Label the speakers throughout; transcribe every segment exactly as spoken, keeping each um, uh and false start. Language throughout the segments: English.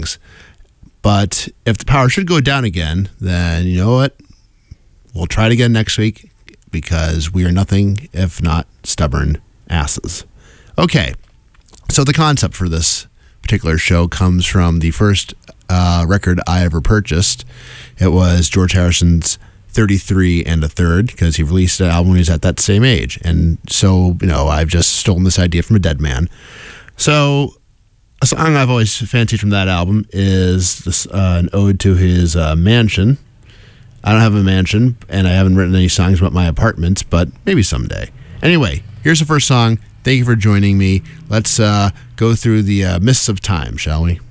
Speaker 1: But if the power should go down again, then you know what? We'll try it again next week because we are nothing if not stubborn asses. Okay, so the concept for this particular show comes from the first uh, record I ever purchased. It was George Harrison's thirty-three and a third, because he released an album when he was at that same age. And so, you know, I've just stolen this idea from a dead man. So a song I've always fancied from that album is this, uh, an ode to his uh, mansion. I don't have a mansion, and I haven't written any songs about my apartments, but maybe someday. Anyway, here's the first song. Thank you for joining me. Let's uh, go through the uh, mists of time, shall we?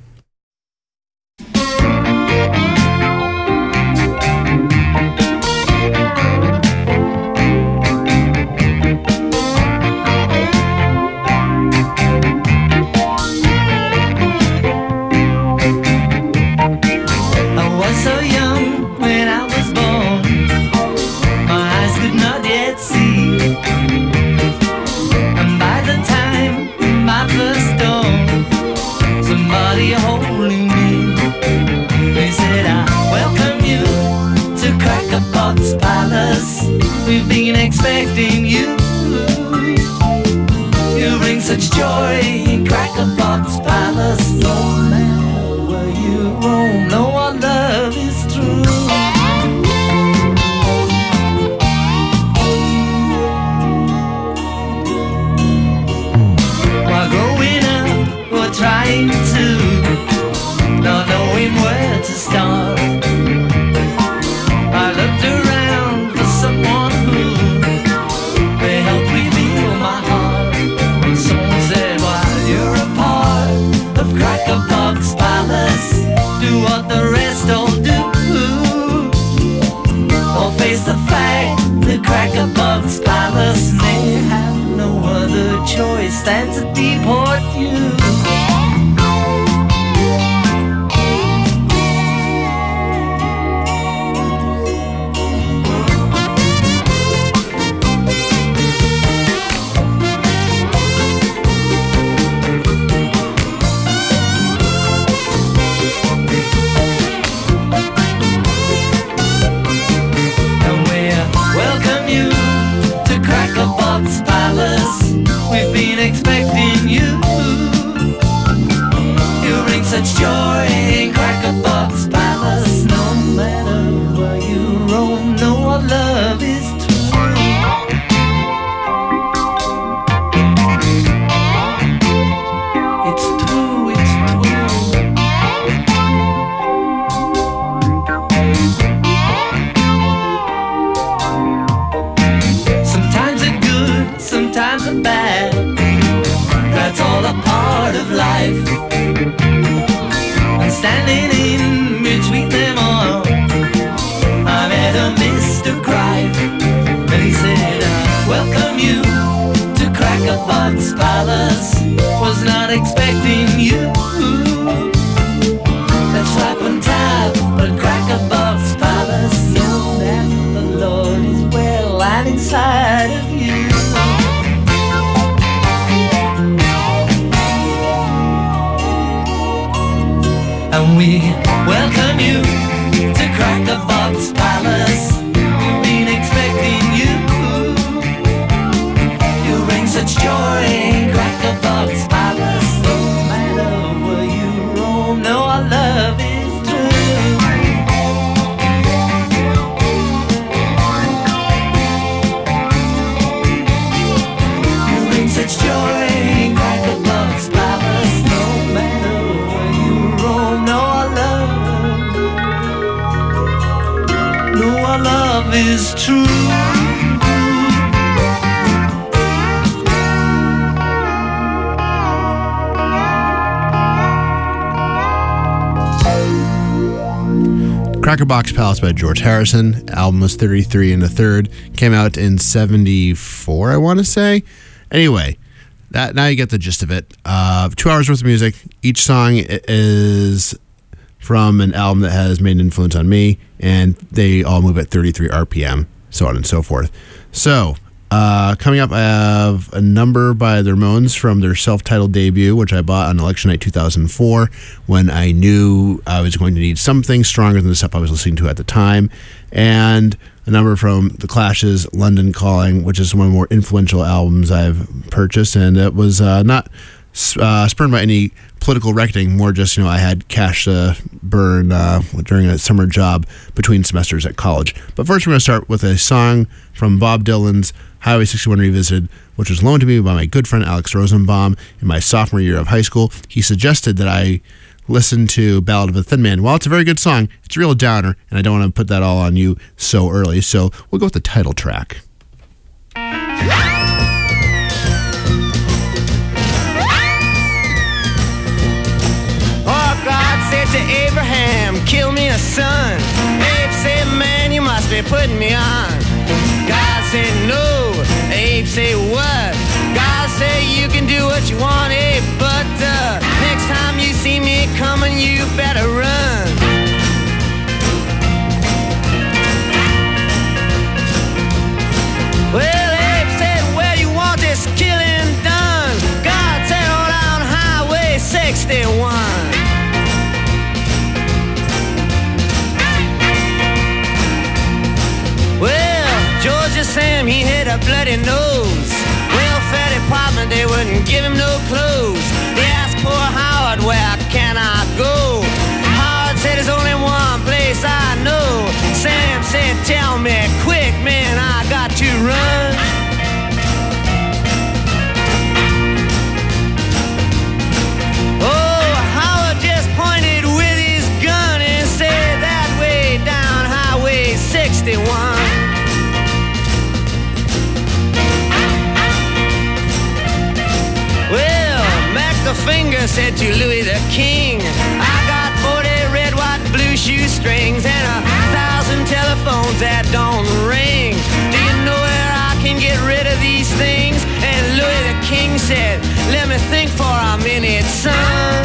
Speaker 2: We've been expecting you. You bring such joy in Cracker Box Palace. No matter where you roam, no our love is true. While growing up, we're trying to, not knowing where to start. I looked around for someone who may help reveal my heart. Someone said, while you're a part of Cracker Box Palace, do what the rest all do, or face the fact that Cracker Box Palace may have no other choice than to deport you. We've been expecting you. You bring such joy in Cracker Box Palace. No matter where you roam, no our love is true. It's true, it's true. Sometimes they're good, sometimes they're bad. That's all a part of life. I'm standing in between them all. I met a Mister Cripe, and he said, I welcome you to Cracker Box Palace. Was not expecting you. Let's slap on tap at Cracker Box Palace. Know that the Lord is well and inside of you. And we welcome you to Cracker Box Palace. We've been expecting you. You bring such joy in Cracker Box Palace. No matter where you roam, no our love is true. You bring such joy in Cracker Box Palace. No matter where you roam, no our love, no our love is true.
Speaker 1: Cracker Box Palace by George Harrison. Album was thirty-three and a third. Came out in seventy-four, I want to say. Anyway, that now you get the gist of it. Uh, two hours worth of music. Each song is from an album that has made an influence on me, and they all move at thirty-three R P M, so on and so forth. So, Uh, coming up, I have a number by the Ramones from their self-titled debut, which I bought on election night two thousand four when I knew I was going to need something stronger than the stuff I was listening to at the time. And a number from The Clash's London Calling, which is one of the more influential albums I've purchased. And it was uh, not uh, spurned by any political reckoning, more just, you know, I had cash to burn uh, during a summer job between semesters at college. But first, we're going to start with a song from Bob Dylan's Highway sixty-one Revisited, which was loaned to me by my good friend Alex Rosenbaum in my sophomore year of high school. He suggested that I listen to Ballad of a Thin Man. While it's a very good song, it's a real downer, and I don't want to put that all on you so early, so we'll go with the title track.
Speaker 3: Oh, God said to Abraham, kill me a son. Abe said, man, you must be putting me on. God said, no. Abe said, what? God said, you can do what you want, Abe, but uh, next time you see me coming, you better run. Well, Abe said, where you want this killing done? God said, on down Highway sixty-one. Well, Georgia Sam, he had a bloody nose. Welfare department, they wouldn't give him no clothes. They asked poor Howard, where can I go? Howard said, there's only one place I know. Sam said, tell me quick, man, I got to run. Oh, Howard just pointed with his gun and said, that way down Highway sixty-one. The finger said to Louis the King, I got forty red, white, blue shoestrings and a thousand telephones that don't ring. Do you know where I can get rid of these things? And Louis the King said, let me think for a minute, son.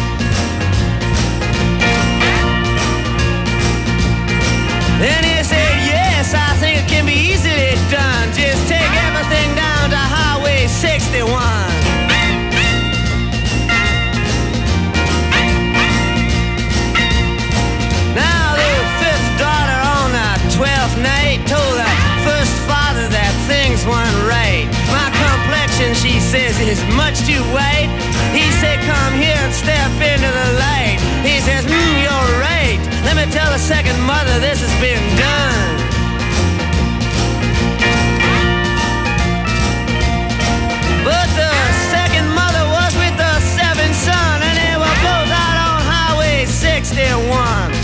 Speaker 3: Then he said, yes, I think it can be easily done. Just take everything down to Highway sixty-one. twelfth night told her first father that things weren't right. My complexion, she says, is much too white. He said, come here and step into the light. He says, hmm, you're right. Let me tell the second mother this has been done. But the second mother was with the seventh son, and they were both out on Highway sixty-one.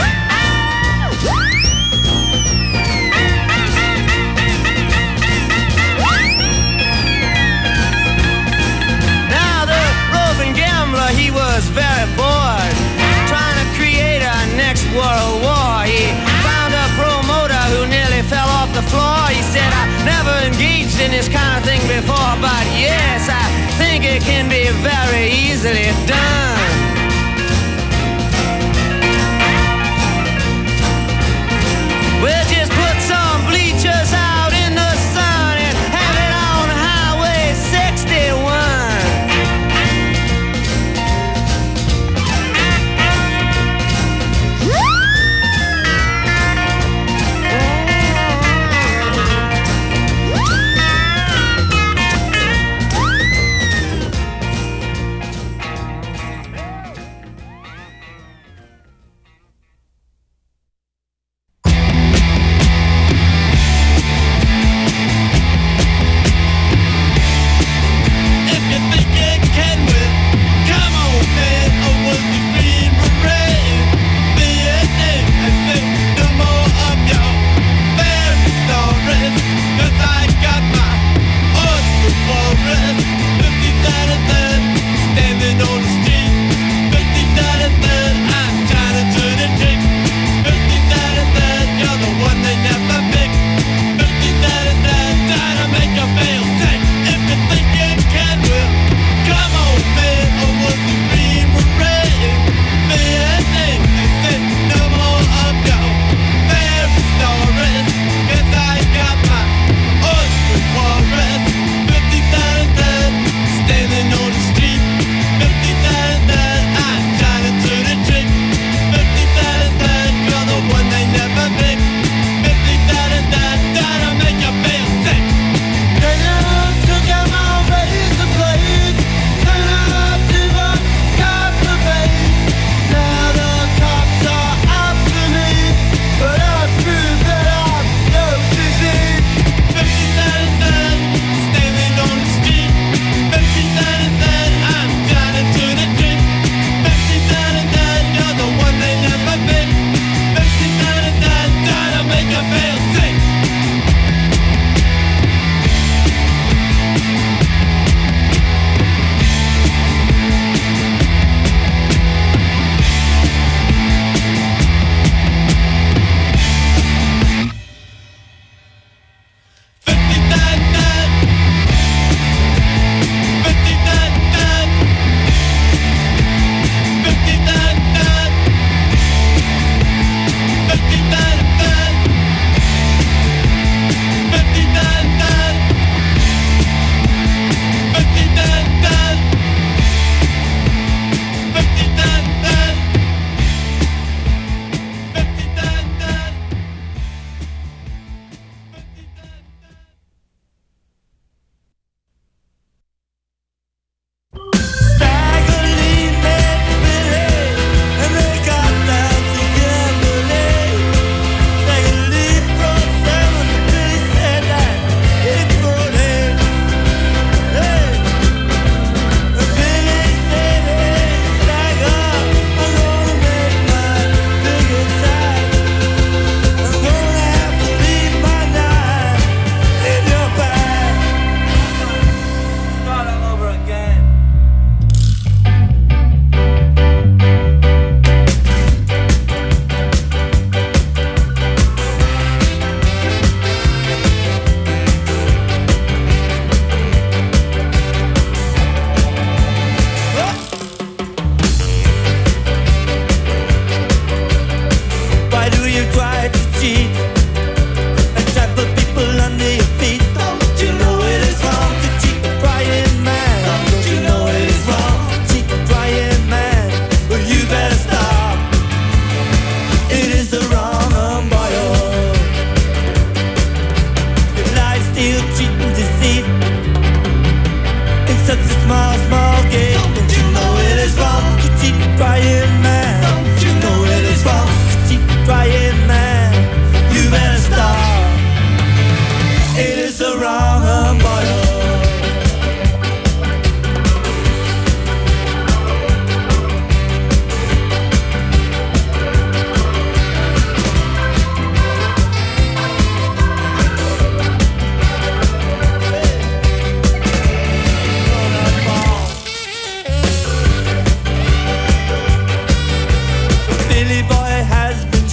Speaker 3: He was very bored, trying to create a next world war. He found a promoter who nearly fell off the floor. He said, I never engaged in this kind of thing before, but yes, I think it can be very easily done. We'll just put some bleachers out in the sun and have it on Highway sixty-one.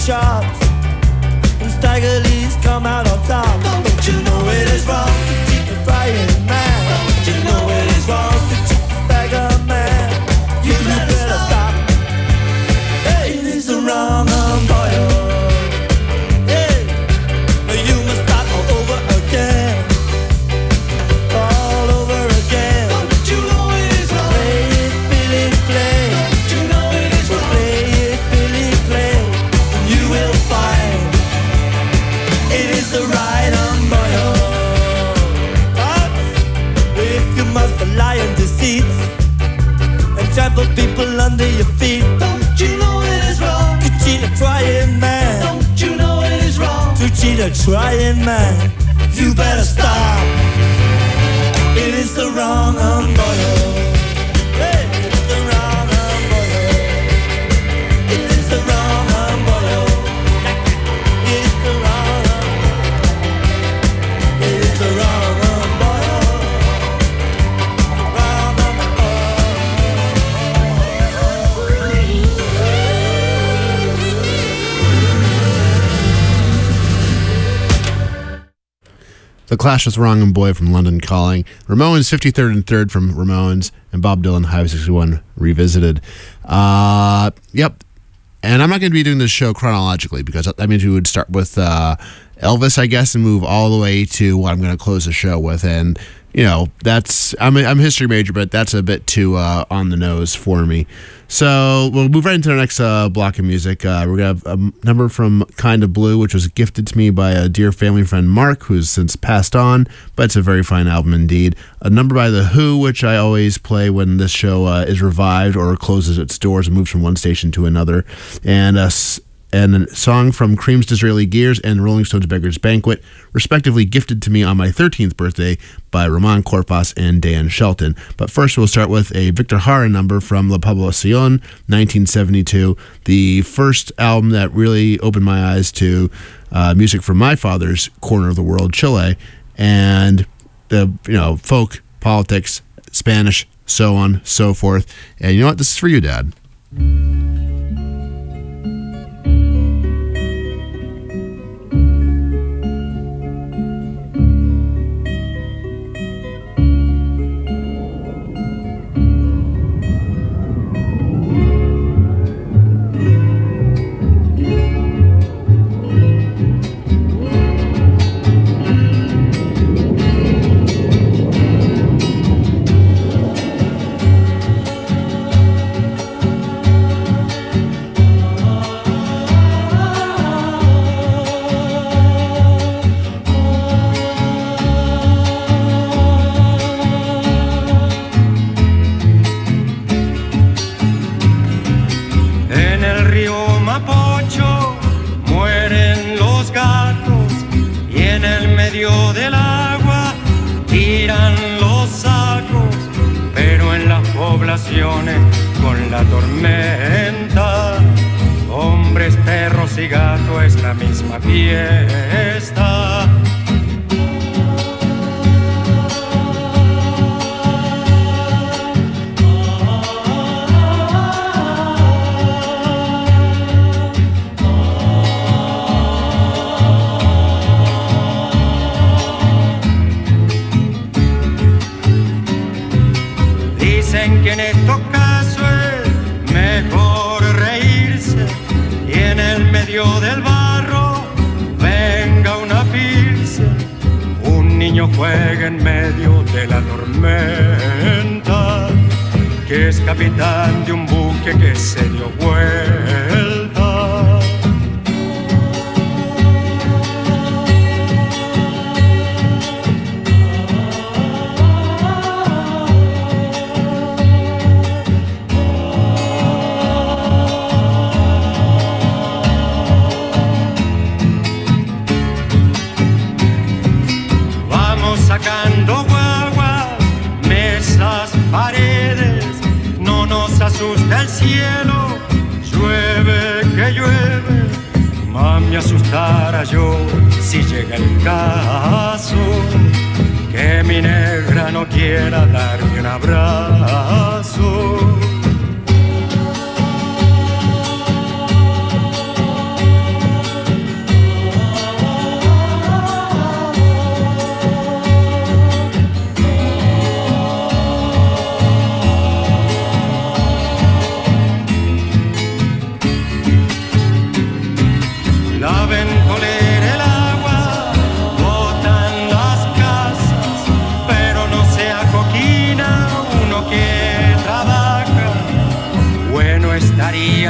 Speaker 3: charts, and Stagger Lee's come out on top. Don't you know it is wrong to cheat the frying man? Don't you know it is wrong to cheat the Stagger man? You better stop. Hey, it is the wrong boy. Hey, you must start all over again. All over again. Don't you know it is wrong? Play it, Billy, play. Don't you know it is wrong? Play it, Billy, play. And you will find it is the right umbrella. But if you must lie and deceit and trample people under your feet, don't you know it is wrong to cheat a trying man? Don't you know it is wrong to cheat a trying man? You better stop. It is the wrong umbrella. Hey, it's the wrong umbrella. It is the wrong umbrella. It is the wrong umbrella. It is the wrong umbrella. Wrong
Speaker 1: The Clash with Wrong and Boy from London Calling. Ramones fifty-third and third from Ramones. And Bob Dylan Highway sixty-one Revisited. Uh, yep. And I'm not going to be doing this show chronologically because that means we would start with uh, Elvis, I guess, and move all the way to what I'm going to close the show with. And, you know, that's, I'm a, I'm a history major, but that's a bit too uh, on the nose for me. So we'll move right into the next uh, block of music. Uh, we're going to have a number from Kind of Blue, which was gifted to me by a dear family friend, Mark, who's since passed on, but it's a very fine album indeed. A number by The Who, which I always play when this show uh, is revived or closes its doors and moves from one station to another. And a and a song from Cream's Disraeli Gears and Rolling Stones' Beggar's Banquet, respectively gifted to me on my thirteenth birthday by Ramon Corpas and Dan Shelton. But first we'll start with a Victor Jara number from La Poblacion, nineteen seventy-two, the first album that really opened my eyes to uh, music from my father's corner of the world, Chile, and the, you know, folk, politics, Spanish, so on, so forth. And you know what? This is for you, Dad.
Speaker 4: Con la tormenta, hombres, perros y gato es la misma fiesta. Dicen que en estos casos es mejor reírse y en el medio del barro venga una pilsen. Un niño juega en medio de la tormenta, que es capitán de un buque que se dio vuelta. Sacando guaguas, mesas, paredes, no nos asusta el cielo, llueve que llueve, mami asustara yo si llega el caso, que mi negra no quiera darme un abrazo.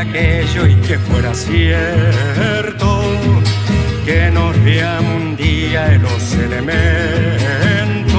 Speaker 4: aquello y que fuera cierto, que nos veamos un día en los elementos.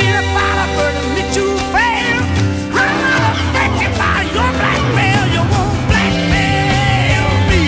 Speaker 3: been a fighter, but admit you failed. I'm not affected by your blackmail. You won't blackmail me.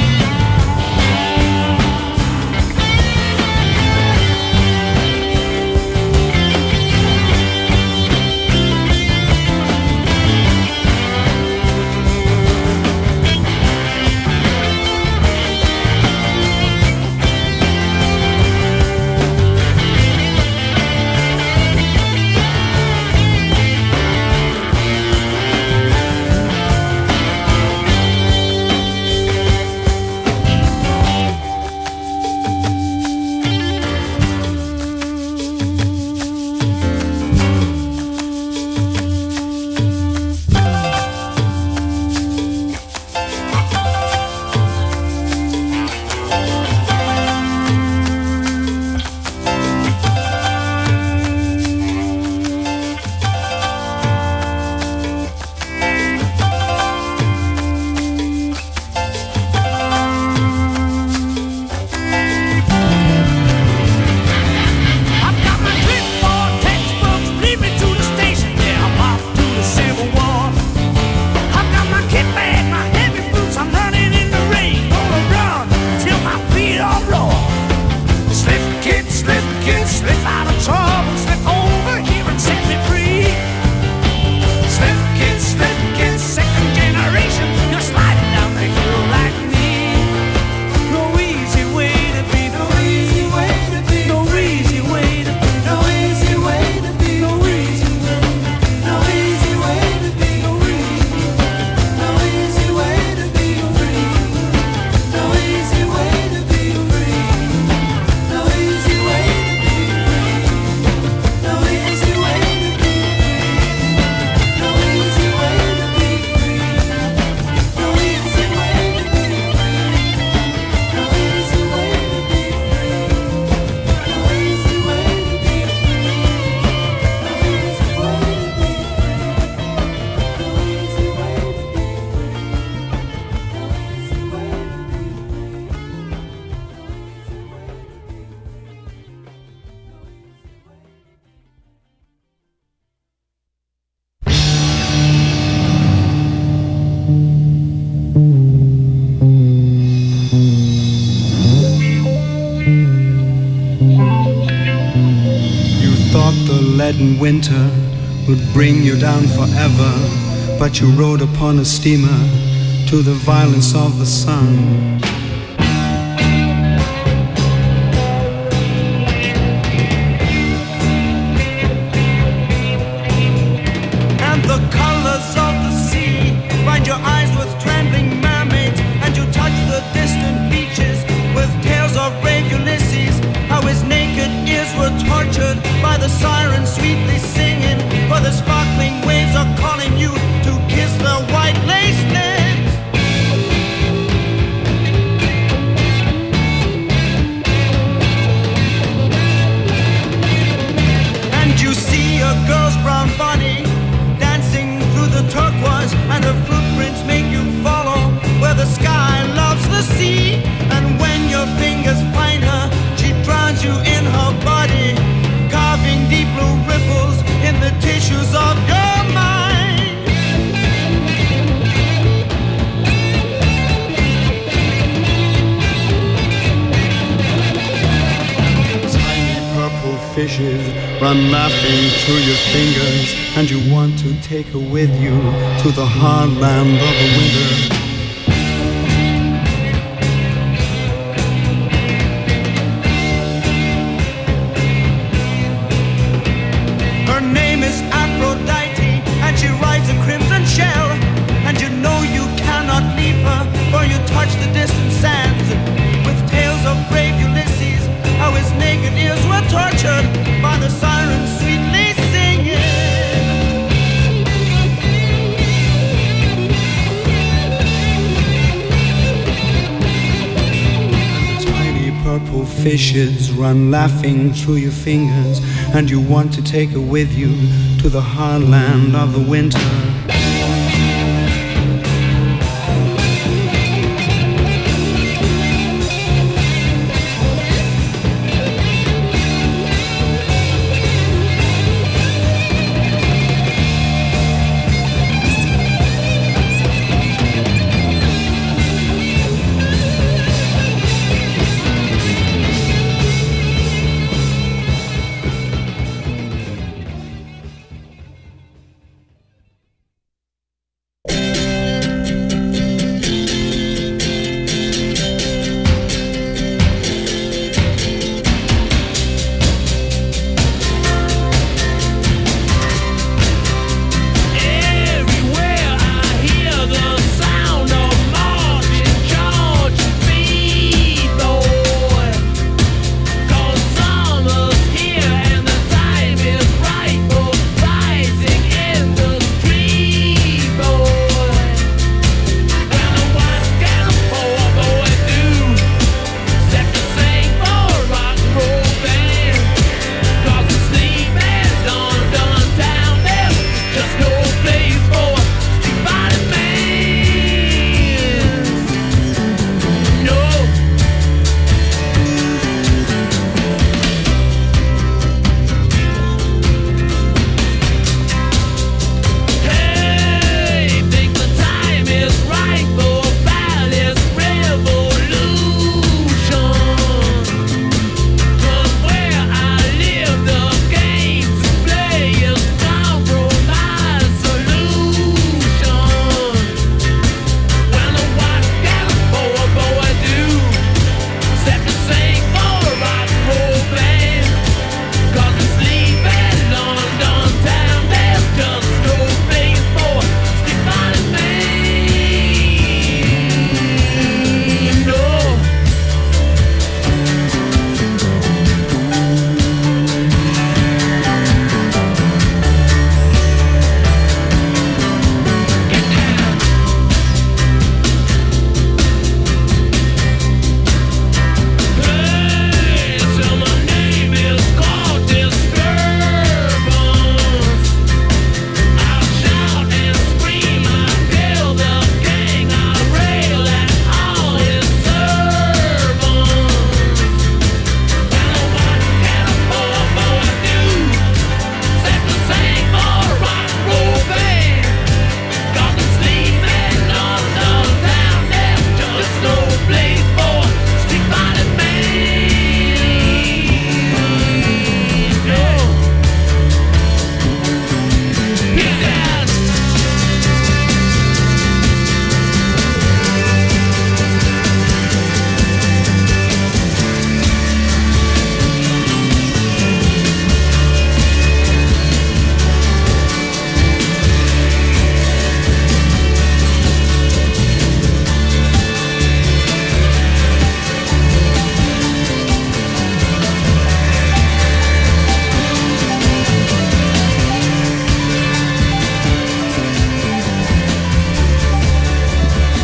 Speaker 5: leaden winter would bring you down forever, but you rode upon a steamer to the violence of the sun.
Speaker 3: And the colors of the sea bind your eyes with trembling mermaids, and you touch the distant beaches with tales of brave Ulysses, how his naked ears were tortured by the sirens sweetly singing, for the sparkling waves are calling you to kiss their white lace lips. And you see a girl's brown body dancing through the turquoise, and her footprints make you follow where the sky loves the sea. And when your fingers find her, she drowns you in her body, carving deep blue ripples in the tissues of your mind.
Speaker 5: Tiny purple fishes run laughing through your fingers, and you want to take her with you to the hard land of the winter.
Speaker 3: Her name is Aphrodite, and she rides a crimson shell, and you know you cannot leave her, for you touch the distant sands with tales of brave Ulysses, how his naked ears were tortured by the sirens sweetly singing.
Speaker 5: Tiny purple fishes run laughing through your fingers, and you want to take her with you to the hard land of the winter.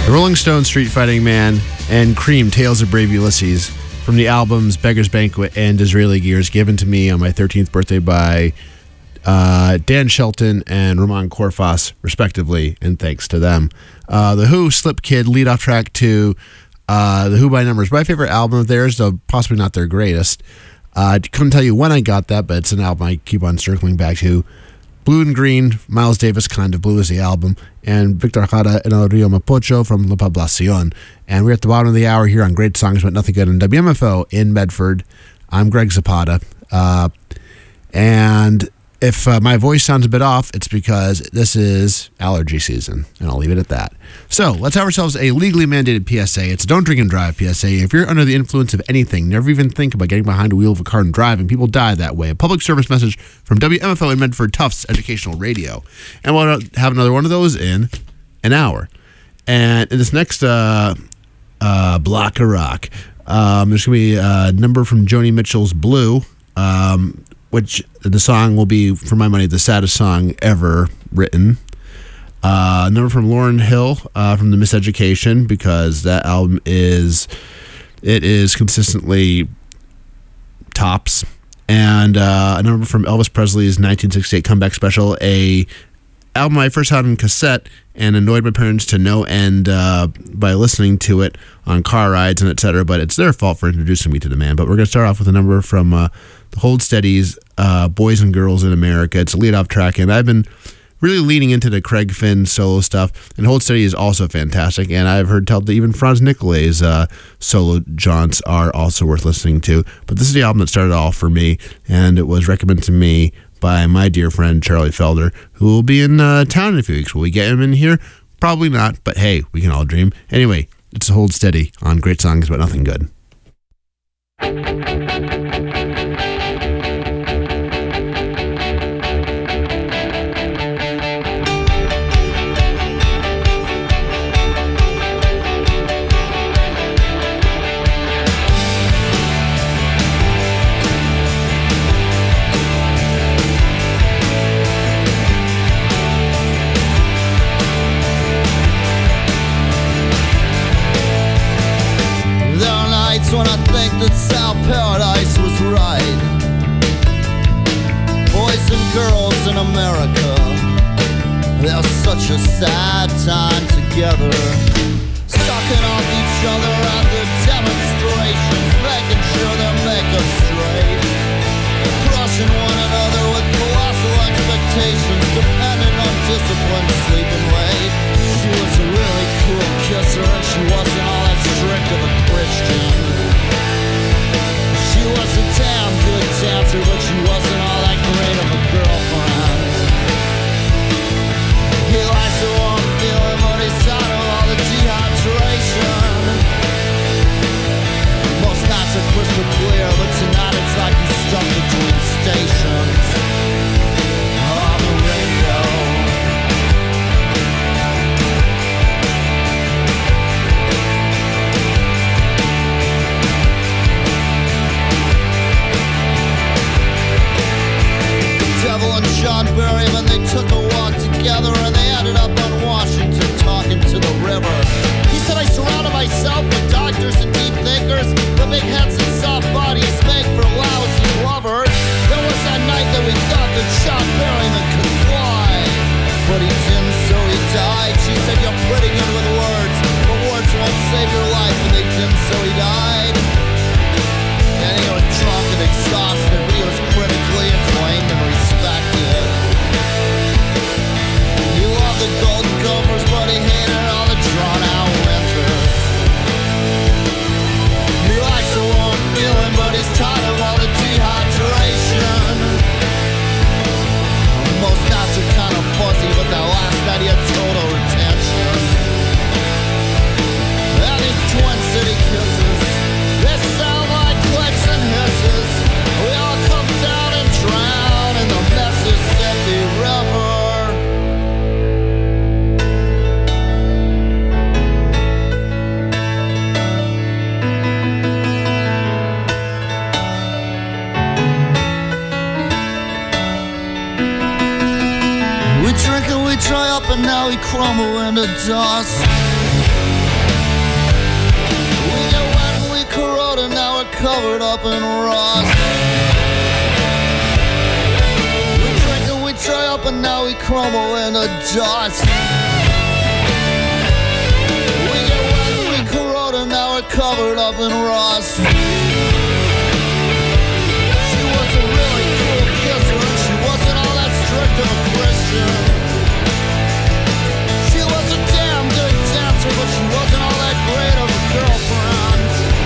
Speaker 1: The Rolling Stones, Street Fighting Man, and Cream, Tales of Brave Ulysses, from the albums Beggar's Banquet and Disraeli Gears, given to me on my thirteenth birthday by uh, Dan Shelton and Roman Korfas, respectively, and thanks to them. Uh, the Who, Slip Kid, lead off track to uh, The Who by Numbers. My favorite album of theirs, though possibly not their greatest. Uh, I couldn't tell you when I got that, but it's an album I keep on circling back to. Blue and Green, Miles Davis, Kind of Blue is the album, and Victor Jara and El Rio Mapocho from La Poblacion. And we're at the bottom of the hour here on Great Songs But Nothing Good on W M F O in Medford. I'm Greg Zapata. Uh, and if uh, my voice sounds a bit off, it's because this is allergy season, and I'll leave it at that. So let's have ourselves a legally mandated P S A. It's a don't drink and drive P S A. If you're under the influence of anything, never even think about getting behind a wheel of a car and driving. People die that way. A public service message from W M F O in Medford, Tufts Educational Radio. And we'll have another one of those in an hour. And in this next uh, uh, block of rock, um, there's going to be a number from Joni Mitchell's Blue, um, which the song will be, for my money, the saddest song ever written. Uh, a number from Lauryn Hill uh, from The Miseducation, because that album is, it is consistently tops. And uh, a number from Elvis Presley's nineteen sixty-eight comeback special, a album I first had on cassette and annoyed my parents to no end uh, by listening to it on car rides and et cetera. But it's their fault for introducing me to the man. But we're going to start off with a number from uh, the Hold Steady's uh, Boys and Girls in America. It's a lead-off track, and I've been really leaning into the Craig Finn solo stuff. And Hold Steady is also fantastic, and I've heard tell that even Franz Nicolay's uh, solo jaunts are also worth listening to. But this is the album that started it all for me, and it was recommended to me by my dear friend Charlie Felder, who will be in uh, town in a few weeks. Will we get him in here? Probably not, but hey, we can all dream. Anyway, it's Hold Steady on Great Songs But Nothing Good.
Speaker 6: When I think that South Paradise was right. Boys and girls in America, they're such a sad time together, sucking off each other at the demonstrations, making sure they make us straight, crushing one another with colossal expectations, depending on discipline, sleeping late. She was a really cool kisser, and she wasn't all that strict of a Christian. She was a damn good dancer, but she wasn't all that great of a girlfriend. He likes to warm feeling, but he's tired of all the dehydration. Most nights are crystal clear, but tonight it's like he's stuck between stations on the radio. And John Berryman, they took a walk together, and they ended up on Washington talking to the river. He said, I surrounded myself with doctors and deep thinkers, the big heads and soft bodies make for lousy lovers. There was that night that we thought that John Berryman could fly, but he didn't, so he died. She said, you're pretty good with words, but words won't save your life, and they didn't, so he died. And he was drunk and exhausted, but he was critically acclaimed and respected. He loved the Golden Gophers, but he hated all the drawn-out winters. He likes the warm feeling, but he's tired of all the dehydration. Most nights are kind of fuzzy, but that last night he had total retention. And these Twin City kisses, they sound like clicks and hisses. We all come down and drown in the Mississippi River. We drink and we dry up, and now we crumble into dust. covered up in rust. We drink and we dry up and now we crumble into dust. We get wet and we corrode and now we're covered up in rust. She was a really cool kisser and she wasn't all that strict of a Christian. She was a damn good dancer, but she wasn't all that great of a girlfriend.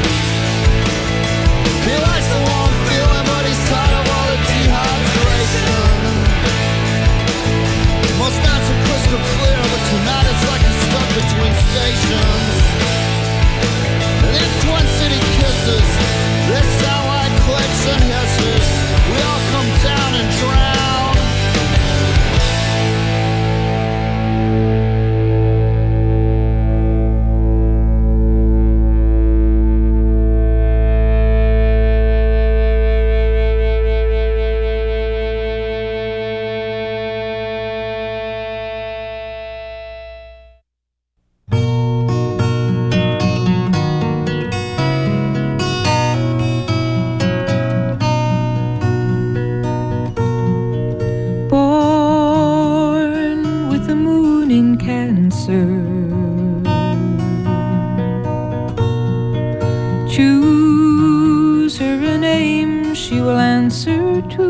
Speaker 6: He likes the warm feeling, but he's tired of all the dehydration. Most nights are crystal clear, but tonight it's like he's stuck between stations. These Twin City kisses, they sound like clicks and hisses. We all come down and drown.
Speaker 7: Choose her a name she will answer to.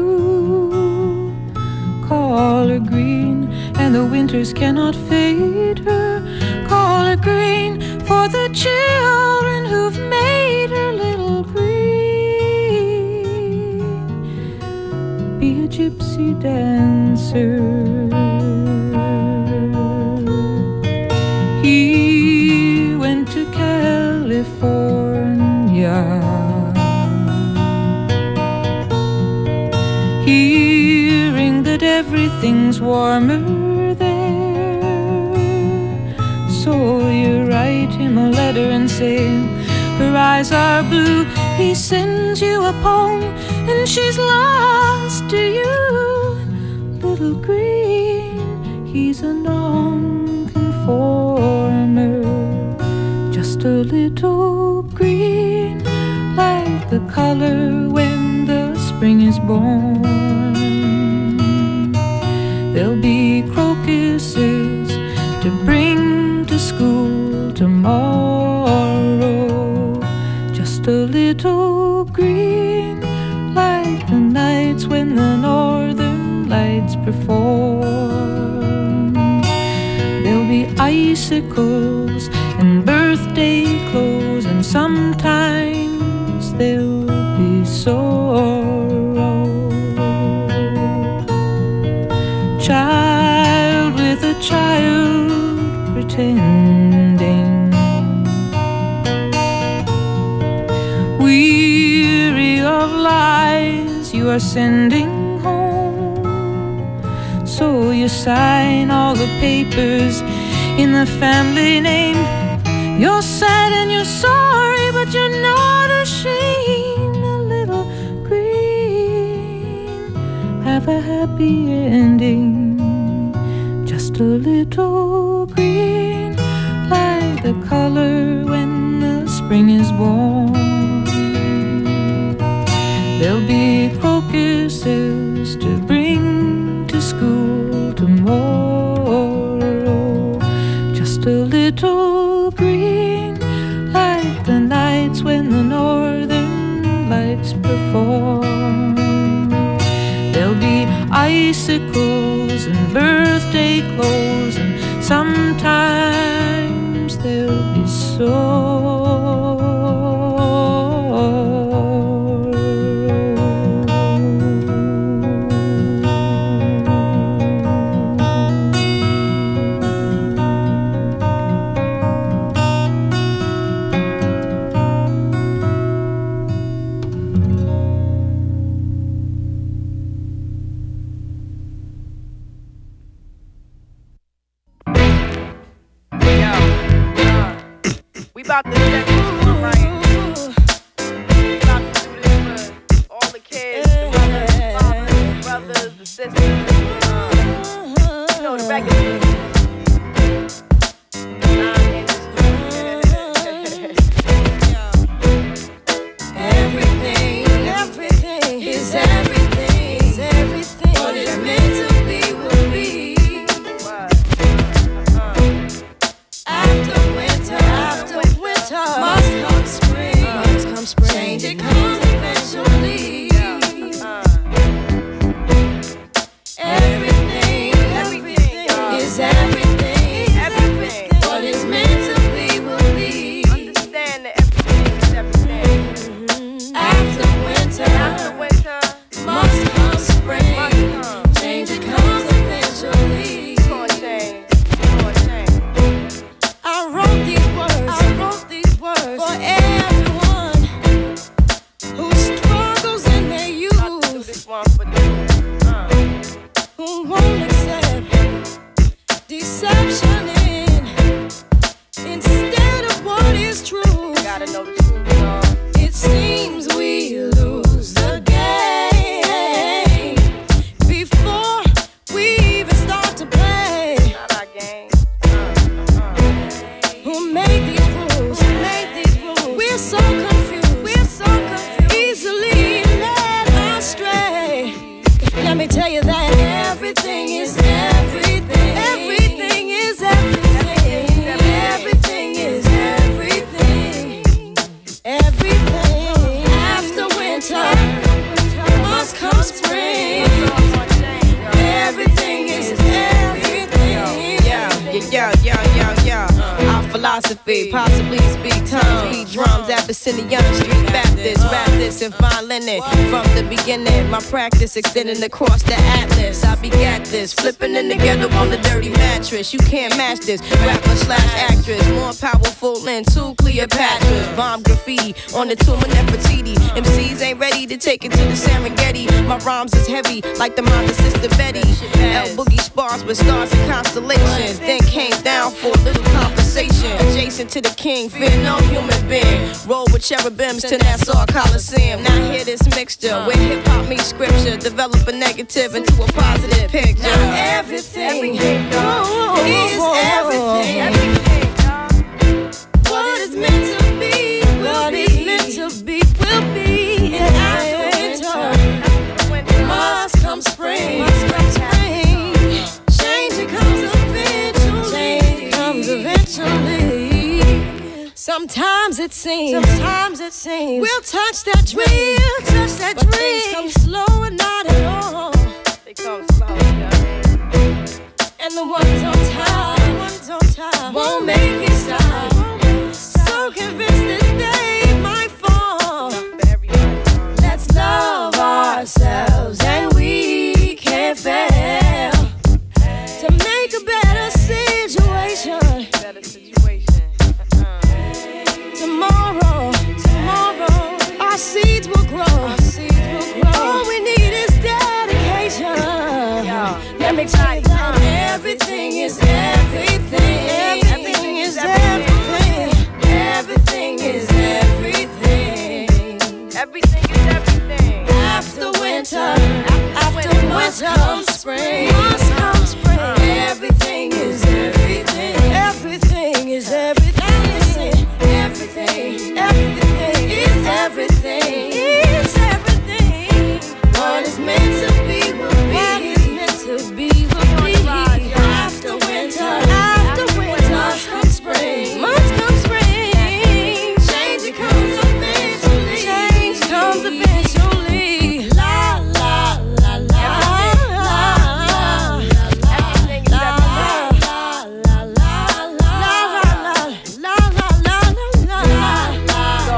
Speaker 7: Call her green, and the winters cannot fade her. Call her green for the children who've made her little green. Be a gypsy dancer. He went to California, hearing that everything's warmer there. So you write him a letter and say her eyes are blue. He sends you a poem and she's lost to you. Little green, he's a non-conformer, just a little green, like the color when the spring is born. There'll be crocuses to bring to school tomorrow, just a little green, like the nights when the northern lights perform. There'll be icicles and birthday clothes, and sometimes there'll be sorrow. Child with a child pretending, weary of lies you are sending home. So you sign all the papers in the family name. You're sad and you're sorry, but you're not ashamed. A little green, have a happy ending. Just a little green, like the color when the spring is born. There'll be crocuses to bring to school tomorrow, just a little green, like the nights when the northern lights perform. There'll be icicles and birthday clothes, and sometimes there'll be sorrow.
Speaker 8: We about to set this one right. We about to do this for all the kids, the mothers, the fathers, the brothers, the sisters. Uh, you know the regular. Every
Speaker 9: Everything is everything. Everything is everything. Everything is everything. Everything. After winter must come spring. Everything is everything.
Speaker 8: Yeah, yeah, yeah, yeah, yeah. Our philosophy, possibly speak tongues, beat drums, Abyssinian Street Baptist, rap this and fine linen. From the beginning, my practice extending across the atlas. I begat this, flipping in the ghetto on the dirty mattress. You can't match this, rapper slash actress, more powerful than two Cleopatras. Bomb graffiti on the tomb of Nefertiti. M Cs ain't ready to take it to the Serengeti. My rhymes is heavy like the mother sister Betty. L Boogie spars with stars and constellations. Then came down for a little conversation. Adjacent to the king, fear no human being. Roll with cherubims to Nassau Coliseum. Now hear this mixture where hip hop meets scripture. Develop a negative into a positive picture.
Speaker 9: Now everything, everything oh, is everything. everything what is meant to be will be. Meant to be will be. And after winter must come spring. Must come spring. Change it comes eventually. Change it comes eventually. Sometimes it seems, sometimes it seems we'll touch that dream, we'll touch that but dream. Things come slow and not at all. They come slow, and the ones on top, the ones on top won't make it stop. So convinced that they might fall. Let's love ourselves, and we can't fail to make a better situation. Better situation. Tomorrow, tomorrow, our seeds will grow. Our seeds will grow. All we need is dedication. Yo, let me tell you that everything is everything. Everything is everything. Everything is everything. Everything is everything. After winter, after winter comes spring. Must come spring. Everything is everything. Everything is everything. Everything, everything is everything, is everything. What is meant to be will be. What is meant to be will be. After winter, after winter, must come spring, must come spring. Change it comes eventually. Change comes eventually. La la la la la. Everything is everything. La la la la la la la la.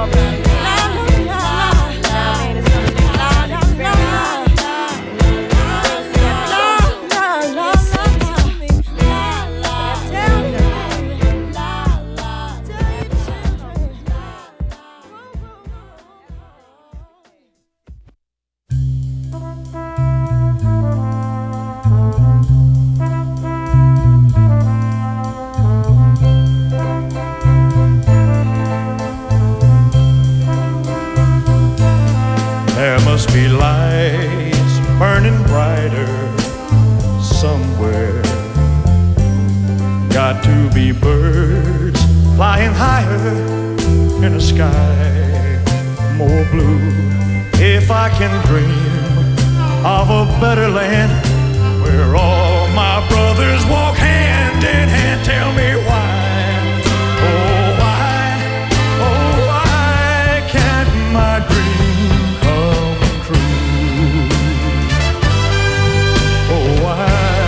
Speaker 10: There must be lights burning brighter somewhere. Got to be birds flying higher in a sky more blue. If I can dream of a better land where all my brothers walk hand in hand, tell me why. Oh, why, oh, why can't my dream come true? Oh, why?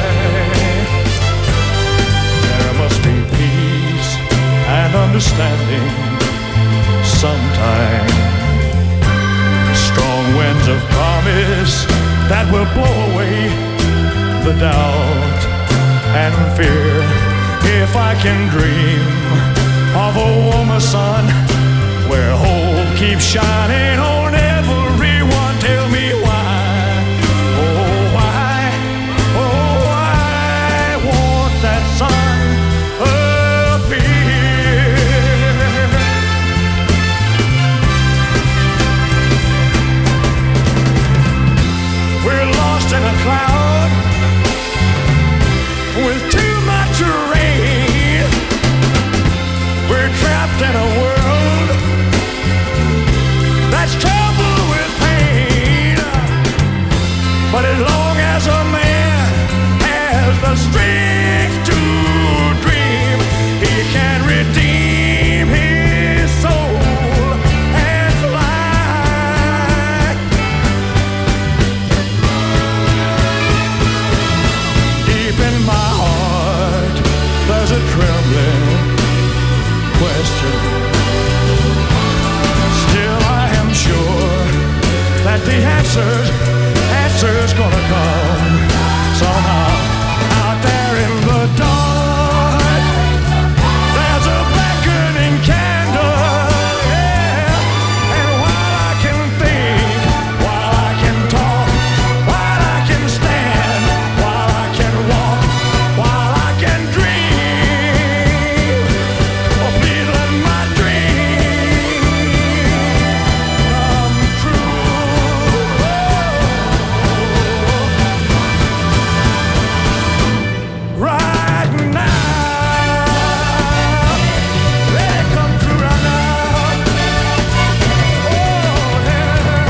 Speaker 10: There must be peace and understanding sometime. Strong winds of promise that will blow away the doubt and fear. If I can dream of a warmer sun where hope keeps shining on everyone, tell me why. Oh, why? Oh, why won't that sun appear? We're lost in a cloud with too much rain. We're trapped in a world that's trapped answers, answers gonna come somehow. Out there in the dark, there's a beckoning candle, yeah. And while I can think, while I can talk, while I can stand, while I can walk, while I can dream, oh please let my dream come true. Right now, they come true right now. Oh yeah.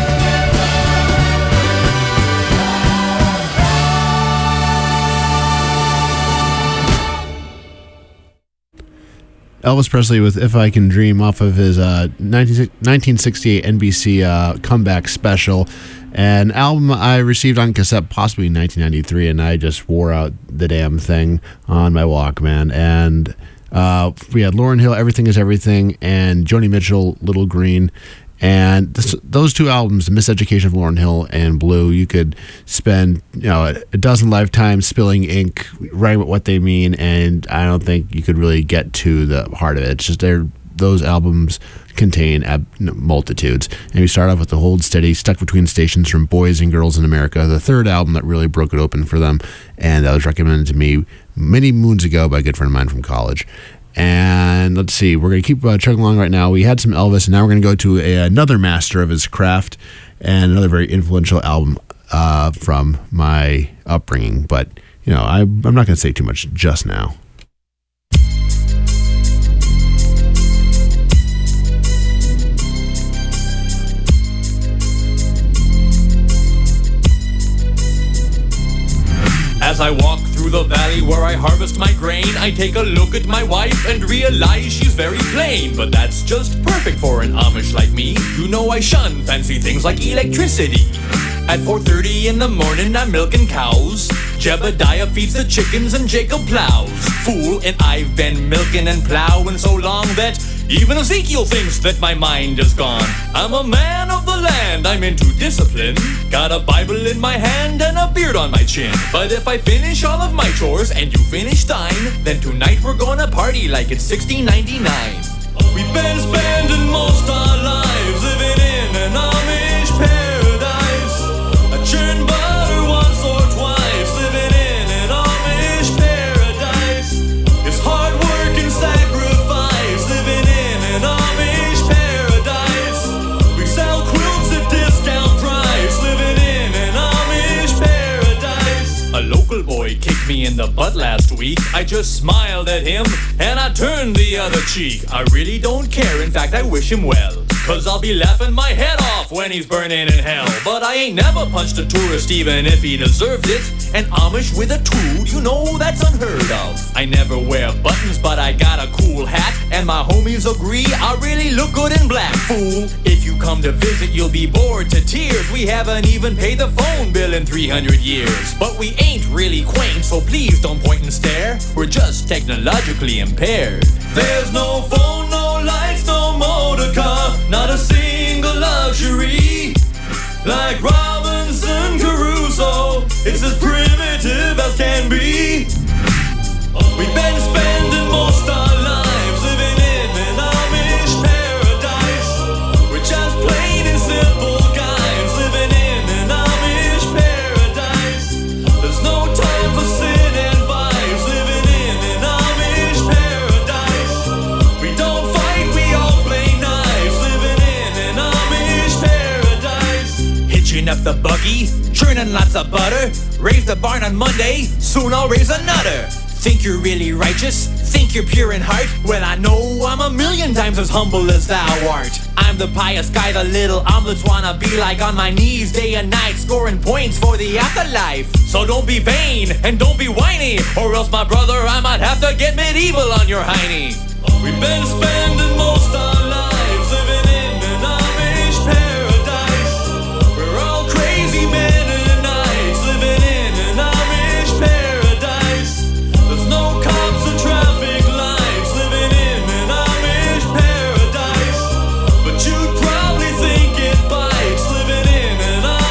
Speaker 1: Elvis Presley with If I Can Dream off of his uh, nineteen sixty-eight N B C uh, comeback special, an album I received on cassette possibly in nineteen ninety-three, and I just wore out the damn thing on my Walkman. And uh, we had Lauryn Hill, Everything Is Everything, and Joni Mitchell, Little Green. And this, those two albums, The Miseducation of Lauryn Hill and Blue, you could spend you know a, a dozen lifetimes spilling ink writing about what they mean, and I don't think you could really get to the heart of it. It's just they're, those albums contain ab- multitudes. And we start off with the Hold Steady, Stuck Between Stations from Boys and Girls in America, the third album that really broke it open for them, and that was recommended to me many moons ago by a good friend of mine from college. And let's see, we're going to keep uh, chugging along right now. We had some Elvis, and now we're going to go to a, another master of his craft and another very influential album uh, from my upbringing. But, you know, I, I'm not going to say too much just now.
Speaker 11: As I walk through the valley where I harvest my grain, I take a look at my wife and realize she's very plain. But that's just perfect for an Amish like me. You know I shun fancy things like electricity. At four thirty in the morning I'm milking cows. Jebediah feeds the chickens and Jacob plows. Fool, and I've been milking and plowing so long that even Ezekiel thinks that my mind is gone. I'm a man of the land, I'm into discipline. Got a Bible in my hand and a beard on my chin. But if I finish all of my chores and you finish thine, then tonight we're gonna party like it's sixteen ninety-nine. We've been spending most our lives living in an Amish paradise. I churn butter once or twice, living in an Amish paradise. It's hard work and sacrifice, living in an Amish paradise. We sell quilts at discount price, living in an Amish paradise. A local boy kicked me in the butt last week. I just smiled at him and I turned the other cheek. I really don't care, in fact I wish him well, cause I'll be laughing my head off when he's burning in hell. But I ain't never punched a tourist even if he deserved it. An Amish with a tool, you know that's unheard of. I never wear buttons but I got a cool hat, and my homies agree I really look good in black. Fool, if you come to visit you'll be bored to tears. We haven't even paid the phone bill in three hundred years. But we ain't really quaint, so please don't point and stare. We're just technologically impaired. There's no phone, no lights, no motor car, not a single luxury. Like Robinson Crusoe, it's as primitive as can be. We've been spending most our lives living in an Amish paradise. We're just plain and simple guys living in an Amish paradise. There's no time for sin and vice, living in an Amish paradise. We don't fight, we all play nice, living in an Amish paradise. Hitching up the buggy, churning lots of butter. Raise the barn on Monday, soon I'll raise another. Think you're really righteous? Think you're pure in heart? Well, I know I'm a million times as humble as thou art. I'm the pious guy the little omelets wanna be like, on my knees day and night scoring points for the afterlife. So don't be vain and don't be whiny, or else my brother I might have to get medieval on your hiney. We've been spending most our lives living in an Amish paradise. We're all crazy men and nights living in an Amish paradise. There's no cops or traffic lights, living in an Amish paradise. But you'd probably think it bites, living in an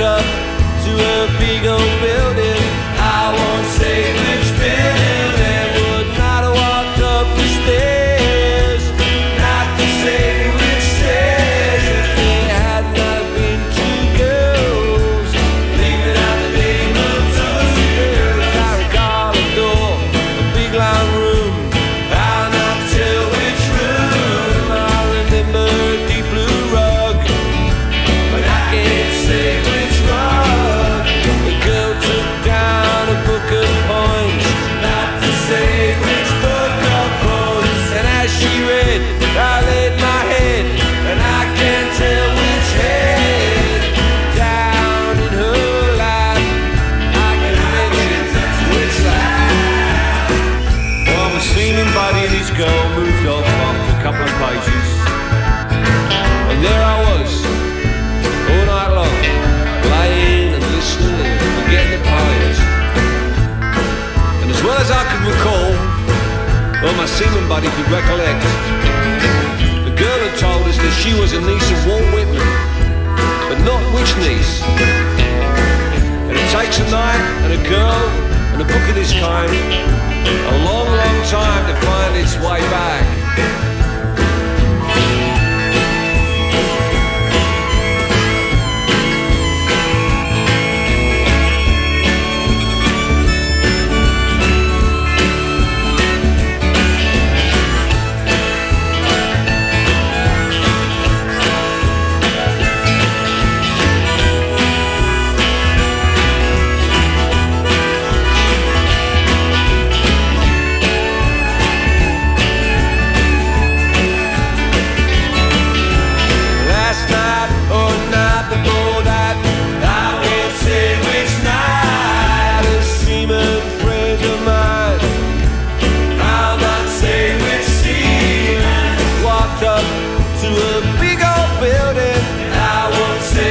Speaker 12: up to a big old building. I won't say which building, and would not have walked up the stairs, not to say which stairs, if there had not been two girls leaving out the name of two girls. I recall a door, a big long room, I'll not tell which room. I remember a deep blue rug, but I can't say which rug. The girl took down a book of poems, not to say which book of poems. And as she read, I laid my head, and I can't tell which head down in her lap. I can mention which lap. Well, the seeming buddy and his girl moved off after a couple of pages, and there I was, all night long, laying and listening and forgetting the poems. And as well as I could recall, well, my seaman buddy could recollect, the girl had told us that she was a niece of Walt Whitman, but not which niece. And it takes a night and a girl and a book of this kind a long, long time to find its way back.